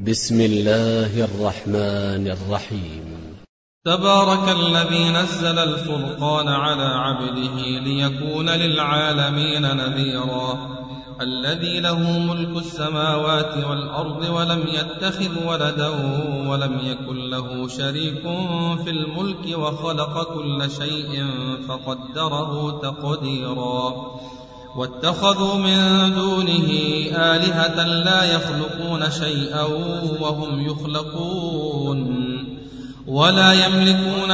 بسم الله الرحمن الرحيم. تبارك الذي نزل الفرقان على عبده ليكون للعالمين نذيرا. الذي له ملك السماوات والأرض ولم يتخذ ولدا ولم يكن له شريك في الملك وخلق كل شيء فقدره تقديرا. واتخذوا من دونه آلهة لا يخلقون شيئا وهم يخلقون ولا يملكون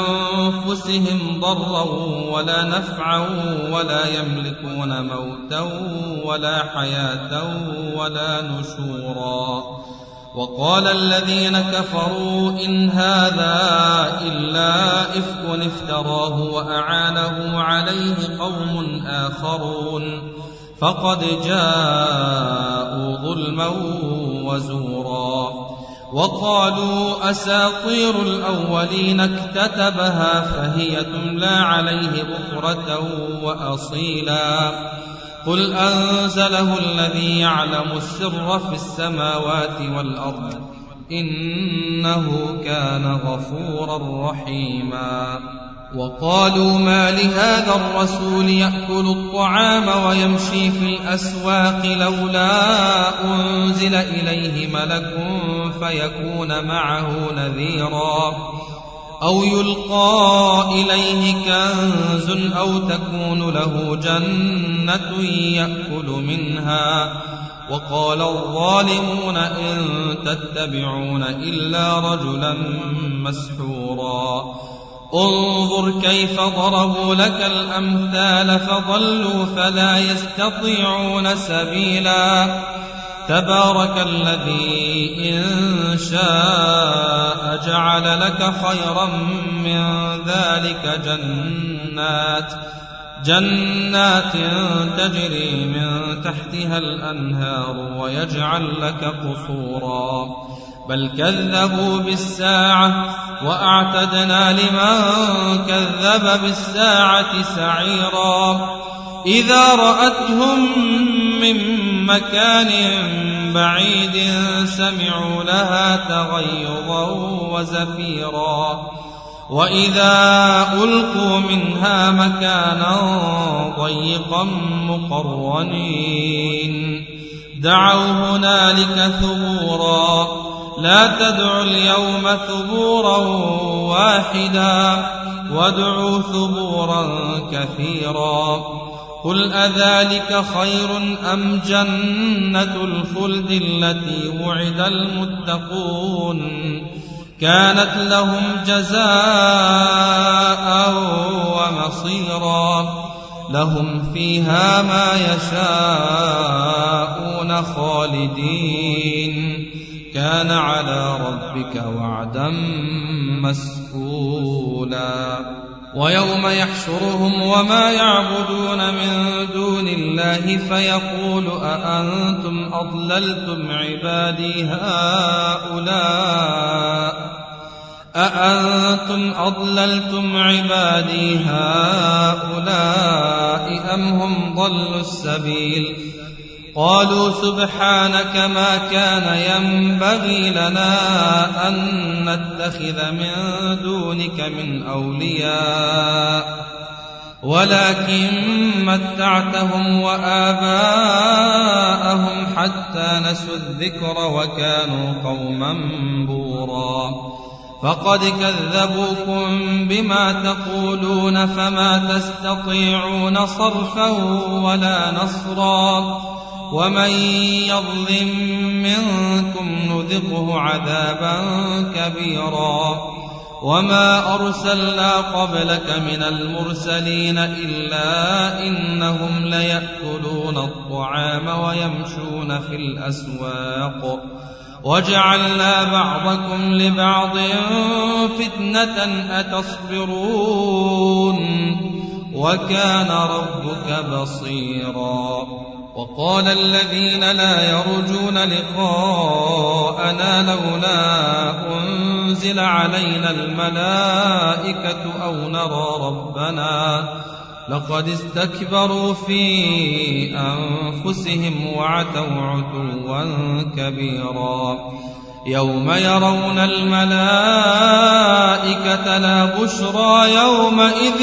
لأنفسهم ضرا ولا نفعا ولا يملكون موتا ولا حياة ولا نشورا. وقال الذين كفروا إن هذا إلا إفك افتراه وأعانه عليه قوم آخرون فقد جاءوا ظلما وزورا. وقالوا أساطير الأولين اكتتبها فهي تملى عليه بكرة وأصيلا. قل أنزله الذي يعلم السر في السماوات والأرض إنه كان غفورا رحيما. وقالوا ما لهذا الرسول يأكل الطعام ويمشي في الأسواق لولا أنزل إليه ملك فيكون معه نذيرا أو يلقى إليه كنز أو تكون له جنة يأكل منها. وقال الظالمون إن تتبعون إلا رجلا مسحورا. انظر كيف ضربوا لك الأمثال فضلوا فلا يستطيعون سبيلا. تبارك الذي إن شاء جعل لك خيرا من ذلك جنات تجري من تحتها الأنهار ويجعل لك قصورا. بل كذبوا بالساعة وأعتدنا لمن كذب بالساعة سعيرا. إذا رأتهم من مكان بعيد سمعوا لها تغيظا وزفيرا. وإذا ألقوا منها مكانا ضيقا مقرنين دعوا هنالك ثبورا. لا تدعوا اليوم ثبورا واحدا وادعوا ثبورا كثيرا. قل أذلك خير أم جنة الخلد التي وعد المتقون كانت لهم جزاء ومصيرا. لهم فيها ما يشاءون خالدين كان على ربك وعدا مسئولا. ويوم يحشرهم وما يعبدون من دون الله فيقول أأنتم أضللتم عبادي هؤلاء أم هم ضلوا السبيل. قالوا سبحانك ما كان ينبغي لنا أن نتخذ من دونك من أولياء ولكن متعتهم وآباءهم حتى نسوا الذكر وكانوا قوما بورا. فقد كذبوكم بما تقولون فما تستطيعون صرفا ولا نصرا. ومن يظلم منكم نذقه عذابا كبيرا. وما أرسلنا قبلك من المرسلين إلا إنهم ليأكلون الطعام ويمشون في الأسواق وجعلنا بعضكم لبعض فتنة أتصبرون وكان ربك بصيرا. وقال الذين لا يرجون لقاءنا لولا أنزل علينا الملائكة أو نرى ربنا لقد استكبروا في أنفسهم وعتوا عتوا كبيرا يوم يرون الملائكة لا بشرى يومئذ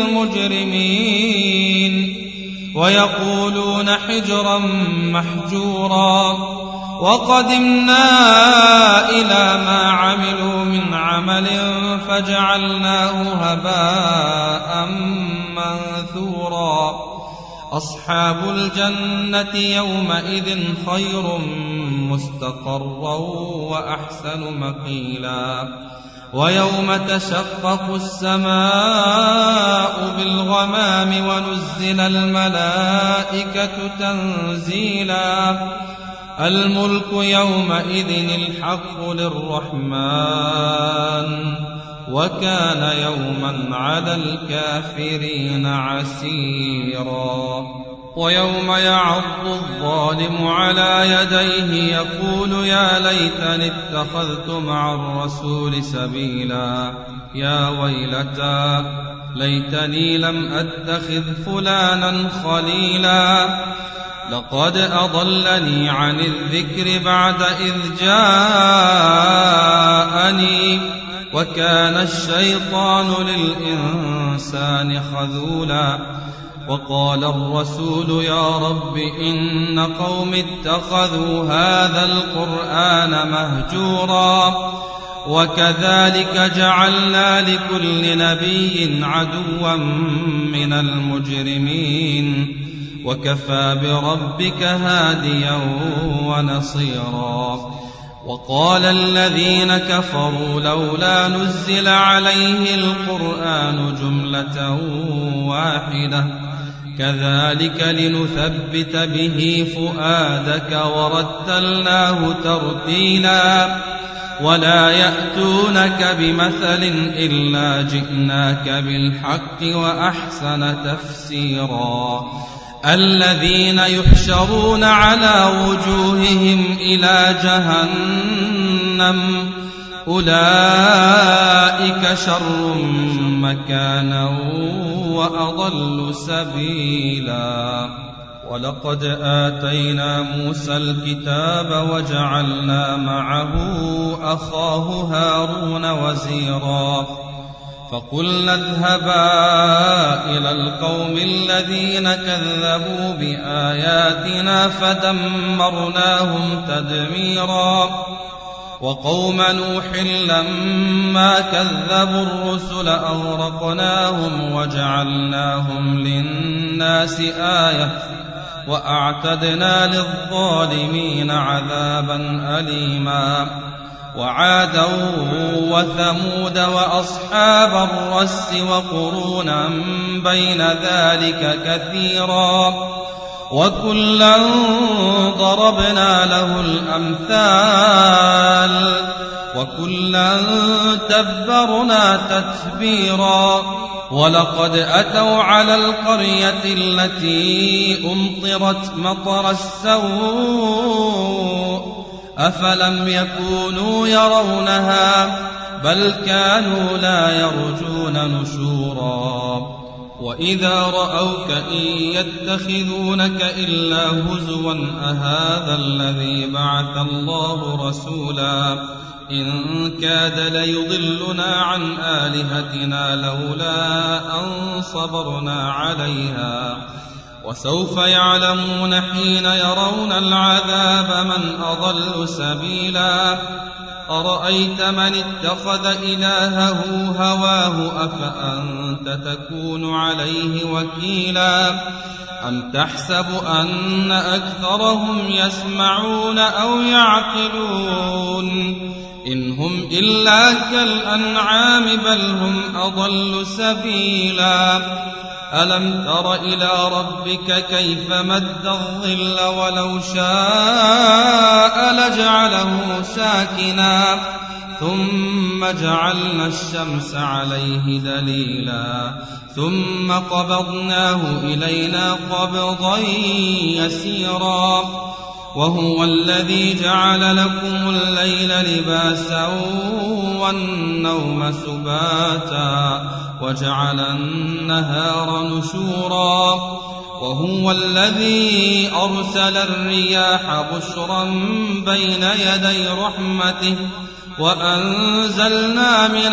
للمجرمين ويقولون حجرا محجورا وقدمنا إلى ما عملوا من عمل فجعلناه هباء منثورا أصحاب الجنة يومئذ خير مستقرا وأحسن مقيلا ويوم تشقق السماء بالغمام ونزل الملائكة تنزيلا الملك يومئذ الحق للرحمن وكان يوما على الكافرين عسيرا ويوم يعض الظالم على يديه يقول يا ليتني اتخذت مع الرسول سبيلا يا ويلتى ليتني لم أتخذ فلانا خليلا لقد أضلني عن الذكر بعد إذ جاءني وكان الشيطان للإنسان خذولا وقال الرسول يا رب إن قوم اتخذوا هذا القرآن مهجورا وكذلك جعلنا لكل نبي عدوا من المجرمين وكفى بربك هاديا ونصيرا وقال الذين كفروا لولا نزل عليه القرآن جملة واحدة كذلك لنثبت به فؤادك ورتلناه ترتيلا ولا يأتونك بمثل إلا جئناك بالحق وأحسن تفسيرا الذين يحشرون على وجوههم إلى جهنم أولئك شر مكانا وأضل سبيلا ولقد آتينا موسى الكتاب وجعلنا معه أخاه هارون وزيرا فقلنا اذهبا إلى القوم الذين كذبوا بآياتنا فدمرناهم تدميرا وقوم نوح لما كذبوا الرسل أغرقناهم وجعلناهم للناس آية وأعتدنا للظالمين عذابا أليما وعادا وثمود وأصحاب الرس وقرونا بين ذلك كثيرا وكلا ضربنا له الأمثال وكلا تبرنا تتبيرا ولقد أتوا على القرية التي أمطرت مطر السوء أفلم يكونوا يرونها بل كانوا لا يرجون نشورا وإذا رأوك إن يتخذونك إلا هزوا أهذا الذي بعث الله رسولا إن كاد ليضلنا عن آلهتنا لولا أن صبرنا عليها وسوف يعلمون حين يرون العذاب من أضل سبيلا أرأيت من اتخذ إلهه هواه أفأنت تكون عليه وكيلا أم تحسب أن أكثرهم يسمعون أو يعقلون إن هم إلا كالأنعام بل هم أضل سبيلا ألم تر إلى ربك كيف مد الظل ولو شاء لجعله ساكنا ثم جعلنا الشمس عليه دليلا ثم قبضناه إلينا قبضا يسيرا وهو الذي جعل لكم الليل لباسا والنوم سباتا وجعل النهار نشورا وهو الذي أرسل الرياح بشرا بين يدي رحمته وأنزلنا من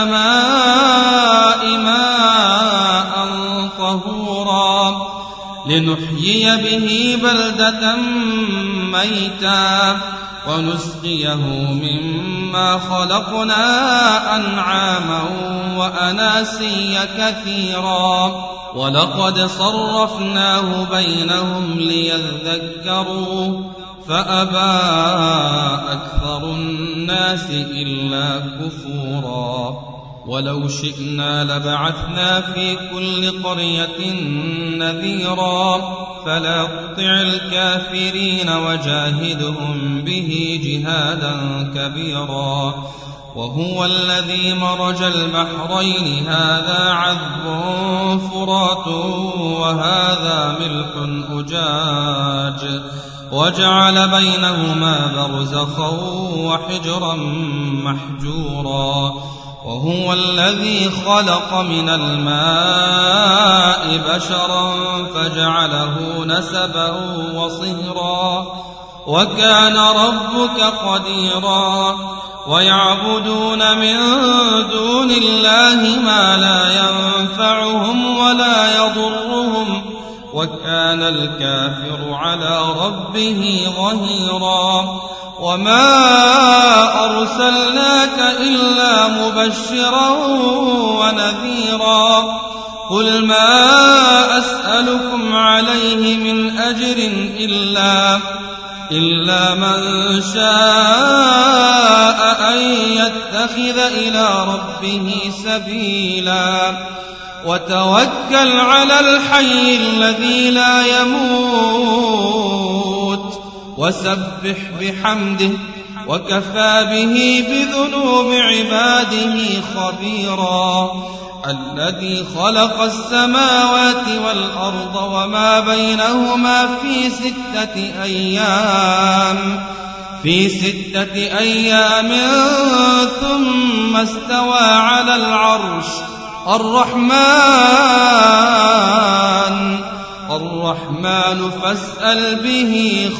السماء ماء طهورا لنحيي به بلدة ميتا ونسقيه مما خلقنا أنعاما وأناسيا كثيرا ولقد صرفناه بينهم ليذكروا فأبى أكثر الناس إلا كفورا ولو شئنا لبعثنا في كل قرية نذيرا فلا تطع الكافرين وجاهدهم به جهادا كبيرا وهو الذي مرج البحرين هذا عذب فرات وهذا ملح أجاج وجعل بينهما برزخا وحجرا محجورا وهو الذي خلق من الماء بشرا فجعله نسبا وصهرا وكان ربك قديرا ويعبدون من دون الله ما لا ينفعهم ولا يضرهم وكان الكافر على ربه ظهيرا وما أرسلناك إلا مبشرا ونذيرا قل ما أسألكم عليه من أجر إلا من شاء أن يتخذ إلى ربه سبيلا وتوكل على الحي الذي لا يموت وسبح بحمده وكفى به بذنوب عباده خبيرا الذي خلق السماوات والأرض وما بينهما في 6 أيام ثم استوى على العرش الرحمن فاسأل به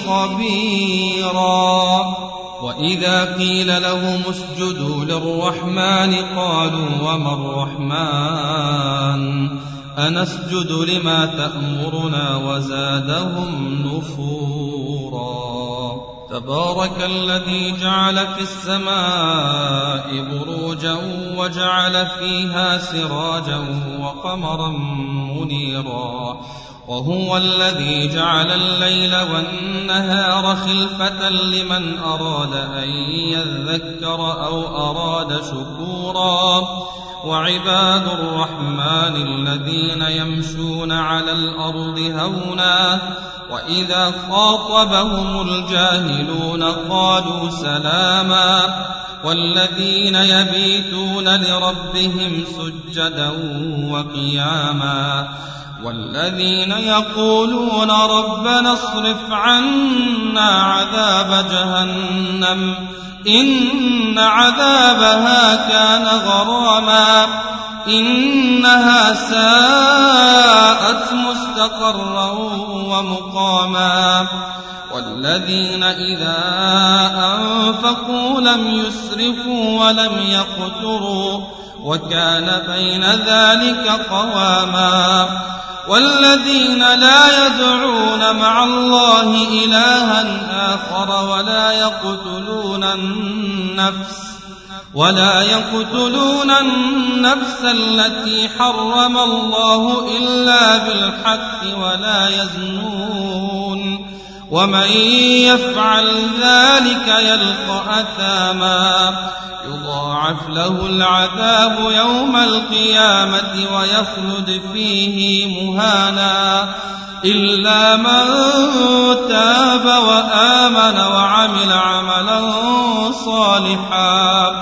خبيرا وإذا قيل لهم اسجدوا للرحمن قالوا وما الرحمن أنسجد لما تأمرنا وزادهم نفورا تبارك الذي جعل في السماء بروجا وجعل فيها سراجا وقمرا منيرا وهو الذي جعل الليل والنهار خلفة لمن أراد أن يذكر أو أراد شكورا وعباد الرحمن الذين يمشون على الأرض هونا وإذا خاطبهم الجاهلون قالوا سلاما والذين يبيتون لربهم سجدا وقياما والذين يقولون ربنا اصرف عنا عذاب جهنم إن عذابها كان غراما إنها ساءت مستقرا ومقاما والذين إذا أنفقوا لم يسرفوا ولم يقتروا وكان بين ذلك قواما والذين لا يدعون مع الله إلها آخر ولا يقتلون النفس التي حرم الله إلا بالحق ولا يزنون ومن يفعل ذلك يلقى أثاما يضاعف له العذاب يوم القيامة ويخلد فيه مهانا إلا من تاب وآمن وعمل عملا صالحا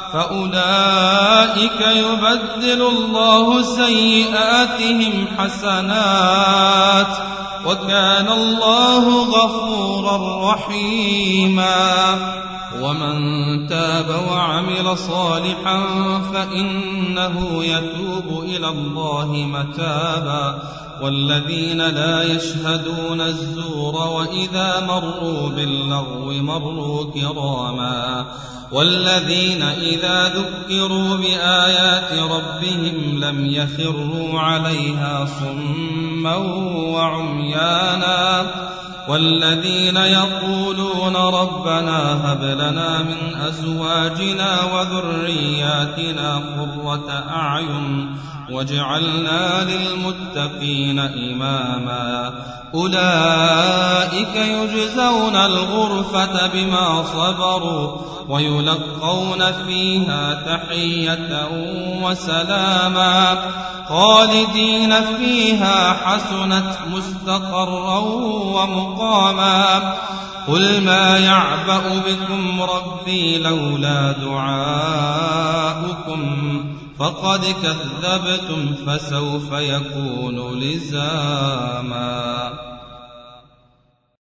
فأولئك يبدل الله سيئاتهم حسنات وكان الله غفورا رحيما ومن تاب وعمل صالحا فإنه يتوب إلى الله متابا والذين لا يشهدون الزور وإذا مروا باللغو مروا كراما والذين إذا ذكروا بآيات ربهم لم يخروا عليها صما وعميانا والذين يقولون ربنا هب لنا من أزواجنا وذرياتنا قرة أعين واجعلنا للمتقين إماما أولئك يجزون الغرفة بما صبروا ويلقون فيها تحية وسلاما خالدين فيها حسنت مستقرا ومقاما قل ما يعبأ بكم ربي لولا دعاؤكم فقد كذبتم فسوف يكون لزاما